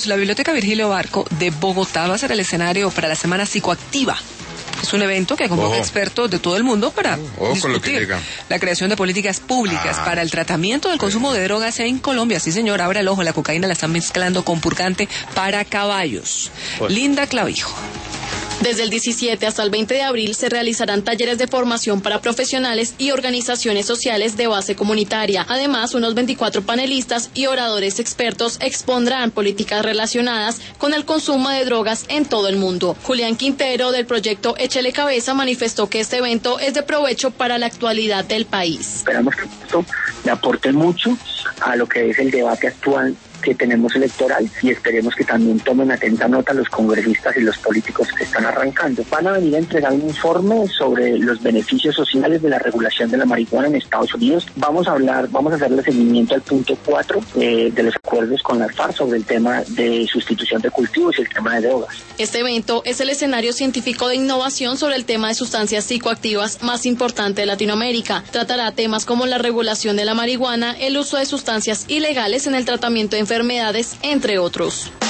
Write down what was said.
La Biblioteca Virgilio Barco de Bogotá va a ser el escenario para la Semana Psicoactiva. Es un evento que convoca expertos de todo el mundo para discutir la creación de políticas públicas para el tratamiento del consumo de drogas en Colombia. Sí, señor, abra el ojo, la cocaína la están mezclando con purgante para caballos. Linda Clavijo. Desde el 17 hasta el 20 de abril se realizarán talleres de formación para profesionales y organizaciones sociales de base comunitaria. Además, unos 24 panelistas y oradores expertos expondrán políticas relacionadas con el consumo de drogas en todo el mundo. Julián Quintero, del proyecto Échele Cabeza, manifestó que este evento es de provecho para la actualidad del país. Esperamos que esto le aporte mucho a lo que es el debate actual que tenemos electoral, y esperemos que también tomen atenta nota los congresistas y los políticos que están arrancando. Van a venir a entregar un informe sobre los beneficios sociales de la regulación de la marihuana en Estados Unidos. Vamos a hacerle seguimiento al punto 4 de los acuerdos con las FARC sobre el tema de sustitución de cultivos y el tema de drogas. Este evento es el escenario científico de innovación sobre el tema de sustancias psicoactivas más importante de Latinoamérica. Tratará temas como la regulación de la marihuana, el uso de sustancias ilegales en el tratamiento de enfermedades, entre otros.